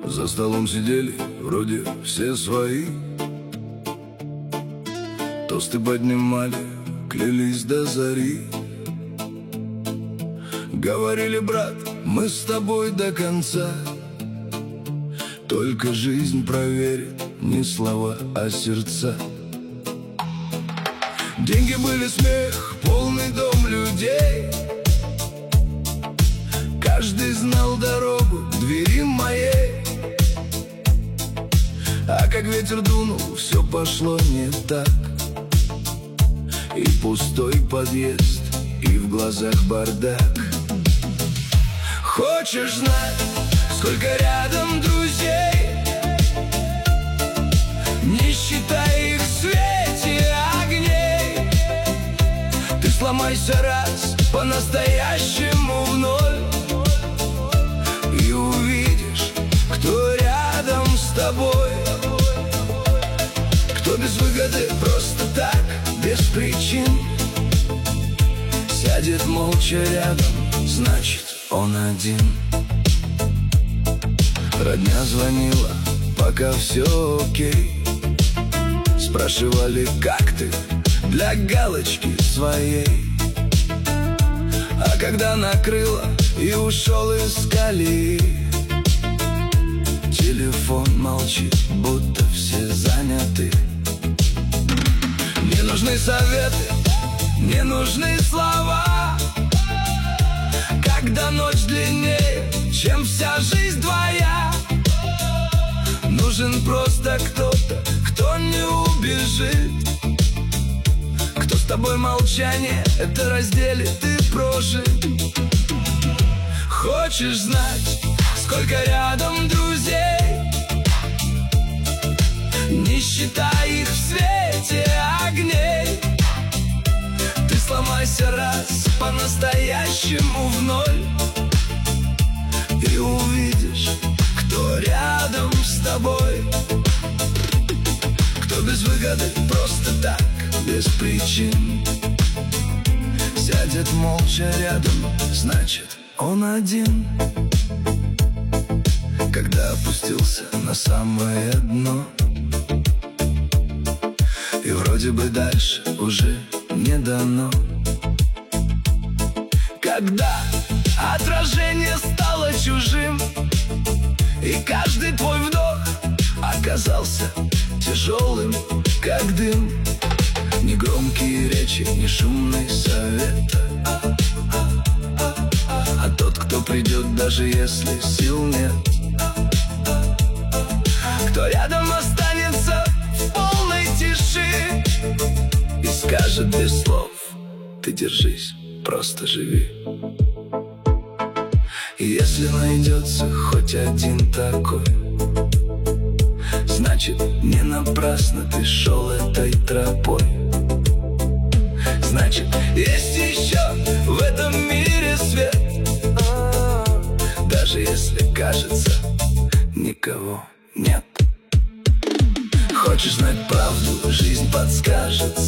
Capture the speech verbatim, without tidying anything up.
За столом сидели вроде все свои, тосты поднимали, клялись до зари. Говорили: брат, мы с тобой до конца, только жизнь проверит не слова, а сердца. Деньги были, смех, полный дом людей. Каждый знал дорогу к двери моей. А как ветер дунул, все пошло не так. И пустой подъезд, и в глазах бардак. Хочешь знать, сколько рядом друзей? Не считай их в свете огней. Ты сломайся раз по-настоящему вновь, и увидишь, кто рядом с тобой. Кто без выгоды, просто так, без причин, сядет молча рядом, значит, он один. Родня звонила, пока все окей. Спрашивали: как ты, для галочки своей. А когда накрыло и ушел из колеи, телефон молчит, будто все заняты. Не нужны советы, не нужны слова, когда ночь длиннее, чем вся жизнь твоя. Нужен просто кто-то, кто не убежит, кто с тобой молчание это разделит и прожит. Хочешь знать, сколько рядом друзей? Не считай их в свете огней. Ты сломайся раз по-настоящему в ноль, и увидишь, кто рядом с тобой. Кто без выгоды, просто так, без причин, сядет молча рядом, значит, он один. Когда опустился на самое дно, и вроде бы дальше уже не дано. Когда отражение стало чужим, и каждый твой вдох оказался тяжелым, как дым. Ни громкие речи, ни шумный совет, а тот, кто придет, даже если сил нет. Кто рядом останется в полной тиши и скажет без слов: ты держись, просто живи. И если найдется хоть один такой, значит, не напрасно ты шел этой тропой. Значит, есть еще в этом мире свет, даже если кажется, никого нет. Хочешь знать правду, жизнь подскажет.